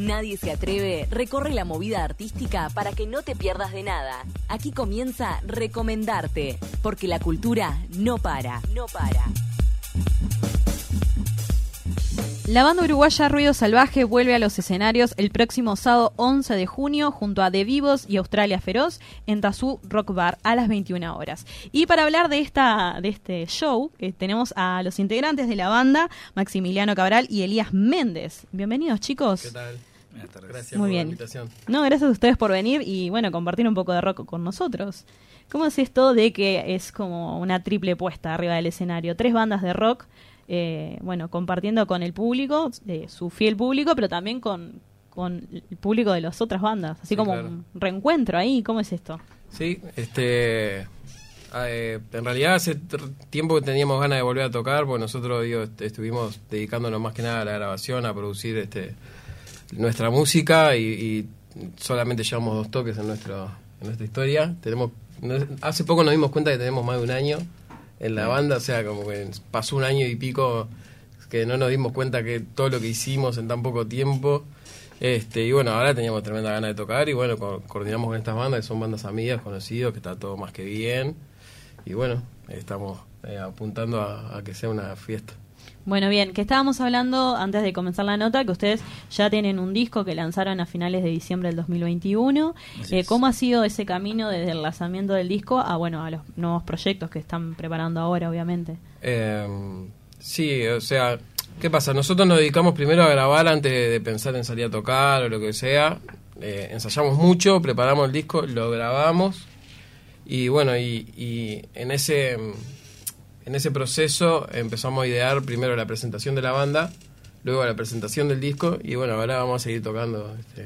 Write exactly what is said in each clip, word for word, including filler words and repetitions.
Nadie se atreve, recorre la movida artística para que no te pierdas de nada. Aquí comienza Recomendarte, porque la cultura no para, no para. La banda uruguaya Ruido Salvaje vuelve a los escenarios el próximo sábado once de junio junto a The Vivos y Australia Feroz en Tazú Rock Bar a las veintiuna horas. Y para hablar de esta de este show, eh, tenemos a los integrantes de la banda, Maximiliano Cabral y Elías Méndez. Bienvenidos, chicos. ¿Qué tal? Buenas tardes. Gracias Muy por bien. la invitación. No, gracias a ustedes por venir y bueno, compartir un poco de rock con nosotros. ¿Cómo es esto de que es como una triple puesta arriba del escenario? Tres bandas de rock. Eh, bueno, compartiendo con el público, eh, su fiel público, pero también con, con el público de las otras bandas, así sí, como claro. Un reencuentro ahí. ¿Cómo es esto? Sí, este eh, en realidad hace tiempo que teníamos ganas de volver a tocar, porque nosotros digo, estuvimos dedicándonos más que nada a la grabación, a producir este nuestra música y, y solamente llevamos dos toques en nuestro en nuestra historia. Tenemos hace poco nos dimos cuenta que tenemos más de un año en la banda, o sea, como que pasó un año y pico que no nos dimos cuenta que todo lo que hicimos en tan poco tiempo, este y bueno, ahora teníamos tremenda ganas de tocar y bueno, co- coordinamos con estas bandas que son bandas amigas, conocidos, que está todo más que bien y bueno, estamos eh, apuntando a, a que sea una fiesta. Bueno, bien, que estábamos hablando antes de comenzar la nota, que ustedes ya tienen un disco que lanzaron a finales de diciembre del dos mil veintiuno. Eh, ¿Cómo ha sido ese camino desde el lanzamiento del disco a bueno a los nuevos proyectos que están preparando ahora, obviamente? Eh, sí, o sea, ¿qué pasa? Nosotros nos dedicamos primero a grabar antes de pensar en salir a tocar o lo que sea. Eh, ensayamos mucho, preparamos el disco, lo grabamos y bueno, y, y en ese... En ese proceso empezamos a idear primero la presentación de la banda, luego la presentación del disco y bueno, ahora vamos a seguir tocando este,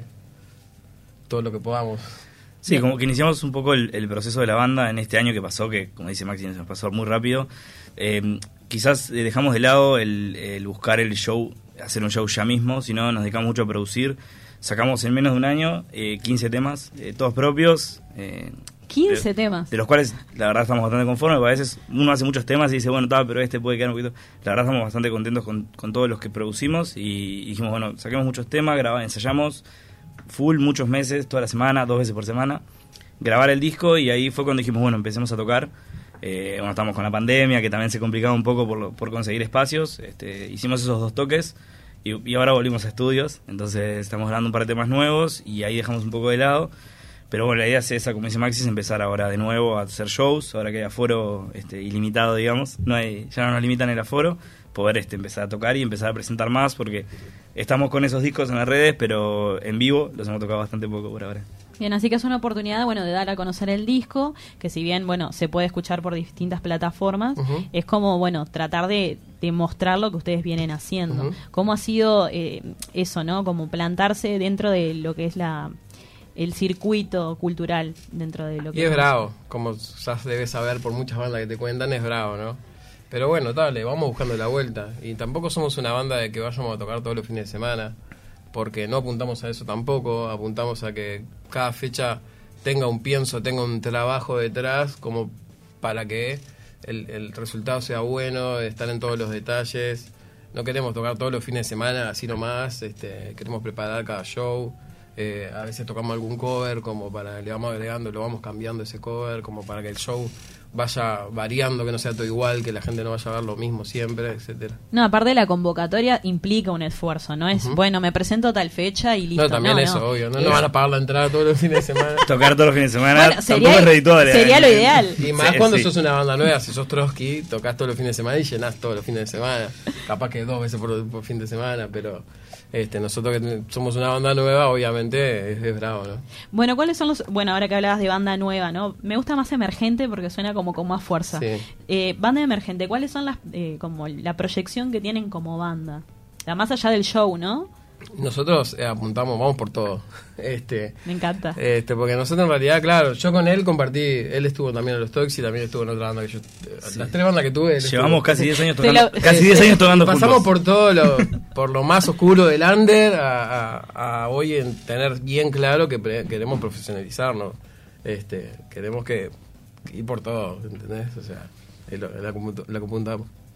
todo lo que podamos. Sí, como que iniciamos un poco el, el proceso de la banda en este año que pasó, que como dice Maxi, nos pasó muy rápido. Eh, quizás dejamos de lado el, el buscar el show, hacer un show ya mismo, sino nos dedicamos mucho a producir. Sacamos en menos de un año eh, quince temas, eh, todos propios. Eh, quince de, temas. De los cuales la verdad estamos bastante conformes, porque a veces uno hace muchos temas y dice, bueno, está, pero este puede quedar un poquito... La verdad estamos bastante contentos con, con todos los que producimos y dijimos, bueno, saquemos muchos temas, grabamos, ensayamos full muchos meses, toda la semana, dos veces por semana, grabar el disco y ahí fue cuando dijimos, bueno, empecemos a tocar. Eh, bueno, estamos con la pandemia, que también se complicaba un poco por, por conseguir espacios, este, hicimos esos dos toques y, y ahora volvimos a estudios, entonces estamos grabando un par de temas nuevos y ahí dejamos un poco de lado. Pero bueno, la idea es esa, como dice Maxi, es empezar ahora de nuevo a hacer shows, ahora que hay aforo este, ilimitado, digamos, no hay, ya no nos limitan el aforo, poder este, empezar a tocar y empezar a presentar más, porque estamos con esos discos en las redes, pero en vivo los hemos tocado bastante poco por ahora. Bien, así que es una oportunidad, bueno, de dar a conocer el disco, que si bien, bueno, se puede escuchar por distintas plataformas, uh-huh. es como, bueno, tratar de, de mostrar lo que ustedes vienen haciendo. Uh-huh. ¿Cómo ha sido eh, eso, no? Como plantarse dentro de lo que es la... el circuito cultural dentro de lo que... Y es bravo, como ya debes saber por muchas bandas que te cuentan, es bravo, ¿no? Pero bueno, dale, vamos buscando la vuelta. Y tampoco somos una banda de que vayamos a tocar todos los fines de semana, porque no apuntamos a eso tampoco, apuntamos a que cada fecha tenga un pienso, tenga un trabajo detrás, como para que el, el resultado sea bueno, estar en todos los detalles. No queremos tocar todos los fines de semana, así nomás, este, queremos preparar cada show. Eh, a veces tocamos algún cover, como para le vamos agregando, lo vamos cambiando ese cover, como para que el show vaya variando, que no sea todo igual, que la gente no vaya a ver lo mismo siempre, etcétera. No, aparte de la convocatoria implica un esfuerzo, no es, uh-huh. bueno, me presento tal fecha y listo. No, también no, eso, no. obvio, no nos van a pagar la entrada todos los fines de semana. Tocar todos los fines de semana bueno, sería, tampoco es redituable. Sería lo ideal. Y más sí, cuando sí. sos una banda nueva, si sos Trotsky, tocas todos los fines de semana y llenás todos los fines de semana. Capaz que dos veces por, por fin de semana, pero... Este, nosotros que somos una banda nueva, obviamente es, es bravo, ¿no? Bueno, ¿cuáles son los...? Bueno, ahora que hablabas de banda nueva, ¿no? Me gusta más emergente porque suena como con más fuerza. Sí. Eh, banda emergente, ¿cuáles son las eh, como la proyección que tienen como banda? La más allá del show, ¿no? Nosotros eh, apuntamos, vamos por todo. Este, Me encanta. Este, porque nosotros en realidad, claro, yo con él compartí, él estuvo también en los Toxic y también estuvo en otra banda que yo, sí. Las tres bandas que tuve. Llevamos estuvo. casi diez años tocando, lo, casi diez años tocando Pasamos juntos. por todo lo, por lo más oscuro del under a, a, a hoy en tener bien claro que pre, queremos profesionalizarnos. Este, queremos que ir por todo, ¿entendés? O sea, es lo, la, la que apuntamos.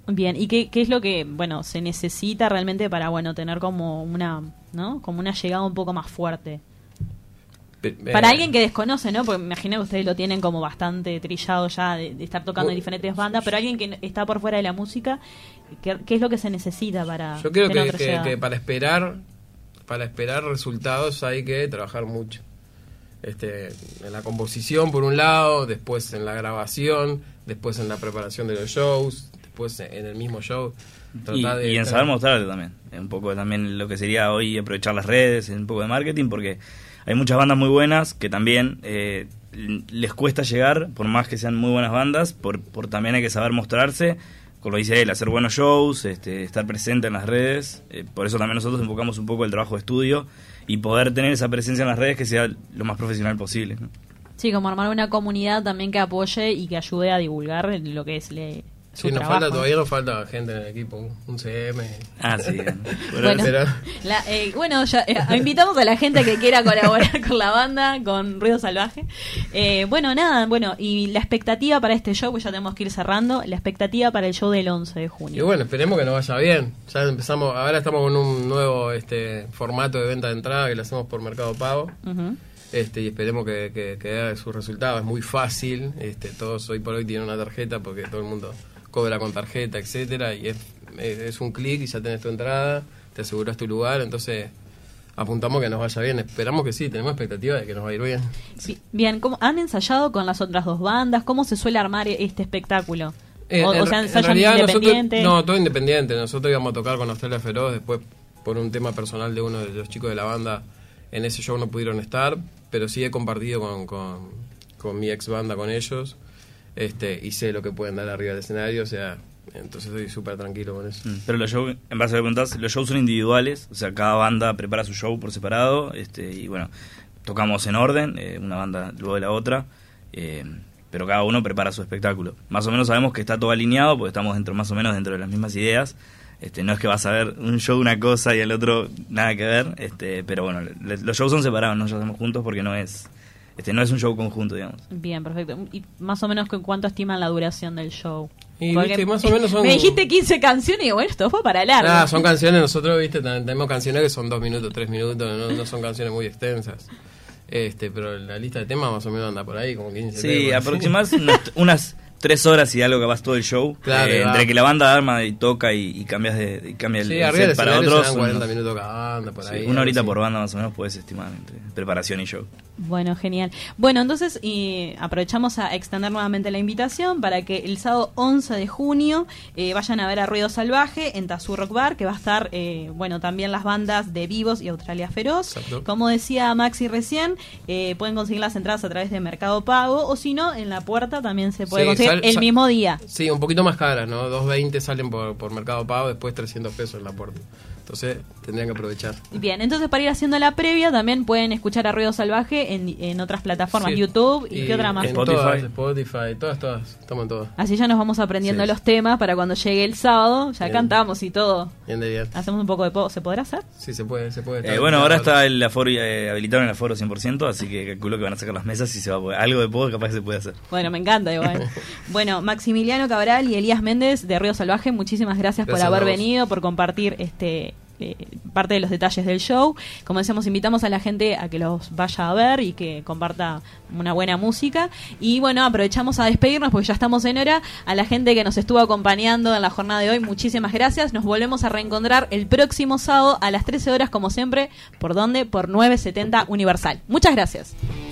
Bien, ¿y qué, qué es lo que, bueno, se necesita realmente para, bueno, tener como una, ¿no? Como una llegada un poco más fuerte? Eh, Para alguien que desconoce, ¿no? Porque me imagino que ustedes lo tienen como bastante trillado ya de, de estar tocando en diferentes bandas, pero alguien que está por fuera de la música, ¿qué, qué es lo que se necesita para Yo creo tener que, otra que, llegada? que para esperar para esperar resultados hay que trabajar mucho. Este, en la composición por un lado, después en la grabación, después en la preparación de los shows, después en el mismo show. Y, de y en estar... saber mostrarte también, un poco también lo que sería hoy aprovechar las redes, un poco de marketing, porque hay muchas bandas muy buenas que también eh, les cuesta llegar, por más que sean muy buenas bandas, por, por también hay que saber mostrarse, como dice él, hacer buenos shows, este, estar presente en las redes, eh, por eso también nosotros enfocamos un poco el trabajo de estudio y poder tener esa presencia en las redes que sea lo más profesional posible, ¿no? Sí, como armar una comunidad también que apoye y que ayude a divulgar lo que es le, su Sí, nos trabajo. falta, todavía nos falta gente en el equipo, un C M. Ah, sí. Bueno, pero- la- eh, bueno ya, eh, invitamos a la gente que quiera colaborar con la banda, con Ruido Salvaje. Eh, bueno, nada, bueno, y la expectativa para este show, pues ya tenemos que ir cerrando, la expectativa para el show del once de junio. Y bueno, esperemos que nos vaya bien. Ya empezamos, ahora estamos con un nuevo este formato de venta de entrada que lo hacemos por Mercado Pago. Ujú. Este, y esperemos que, que, que dé sus resultados. Es muy fácil, este, todos hoy por hoy tienen una tarjeta porque todo el mundo cobra con tarjeta, etcétera, y es, es, es un clic y ya tenés tu entrada, te aseguras tu lugar, entonces apuntamos que nos vaya bien. Esperamos que sí, tenemos expectativa de que nos va a ir bien. Sí. Bien, ¿cómo, ¿han ensayado con las otras dos bandas? ¿Cómo se suele armar este espectáculo? Eh, o, en, o sea, en ensayan realidad independiente. nosotros, no, todo independiente. Nosotros íbamos a tocar con Australia Feroz, después por un tema personal de uno de los chicos de la banda, en ese show no pudieron estar, pero sí he compartido con, con, con mi ex banda, con ellos, este, y sé lo que pueden dar arriba del escenario, o sea, entonces estoy súper tranquilo con eso. Pero los shows, en base a lo que preguntás, los shows son individuales, o sea, cada banda prepara su show por separado, este, y bueno, tocamos en orden, eh, una banda luego de la otra, eh, pero cada uno prepara su espectáculo. Más o menos sabemos que está todo alineado, porque estamos dentro más o menos dentro de las mismas ideas. Este, no es que vas a ver un show una cosa y el otro nada que ver, este, pero bueno, le, los shows son separados, no los hacemos juntos porque no es, este, no es un show conjunto, digamos. Bien, perfecto. ¿Y más o menos cu- cuánto estiman la duración del show? Y Porque viste, más o menos son... me dijiste quince canciones y bueno, esto fue para largo. Ah, son canciones, nosotros, viste, ten- tenemos canciones que son dos minutos, tres minutos, no, no son canciones muy extensas. Este, pero la lista de temas más o menos anda por ahí, como quince Sí, temas. aproximadamente unas, unas tres horas y algo que vas todo el show, Claro, eh, va. entre que la banda arma y toca y, y cambias de y cambia el, Sí, el arriba del set para escenario otros, serán cuarenta unos- minutos cada banda, por sí, ahí. una horita algo por así. banda más o menos puedes estimar entre preparación y show. Bueno, genial. Bueno, entonces y aprovechamos a extender nuevamente la invitación para que el sábado once de junio eh, vayan a ver a Ruido Salvaje en Tazú Rock Bar, que va a estar, eh, bueno, también las bandas de Vivos y Australia Feroz. Exacto. Como decía Maxi recién, eh, pueden conseguir las entradas a través de Mercado Pago o si no, en la puerta también se puede Sí, conseguir sal- el sal- mismo día. Sí, un poquito más caras, ¿no? dos veinte salen por, por Mercado Pago, después trescientos pesos en la puerta. Entonces, tendrían que aprovechar. Bien, entonces para ir haciendo la previa también pueden escuchar a Ruido Salvaje en, en otras plataformas, Sí. YouTube y, qué otra más. En Spotify. todas, Spotify, todas, todas. Estamos en todas. Así ya nos vamos aprendiendo Sí. los temas para cuando llegue el sábado, ya Bien. cantamos y todo. Bien de bien. Hacemos un poco de po, ¿se podrá hacer? Sí, se puede, se puede. Eh, bueno, ahora está el aforo eh, habilitado en el aforo cien por ciento, así que calculo que van a sacar las mesas y se va a poder. Algo de poco capaz que se puede hacer. Bueno, me encanta igual. Bueno, Maximiliano Cabral y Elías Méndez de Río Salvaje, muchísimas gracias, Gracias por haber a vos. venido, por compartir este eh, parte de los detalles del show. Como decíamos, invitamos a la gente a que los vaya a ver y que comparta una buena música. Y bueno, aprovechamos a despedirnos porque ya estamos en hora. A la gente que nos estuvo acompañando en la jornada de hoy, muchísimas gracias. Nos volvemos a reencontrar el próximo sábado a las trece horas, como siempre. ¿Por dónde? Por nueve setenta Universal. Muchas gracias.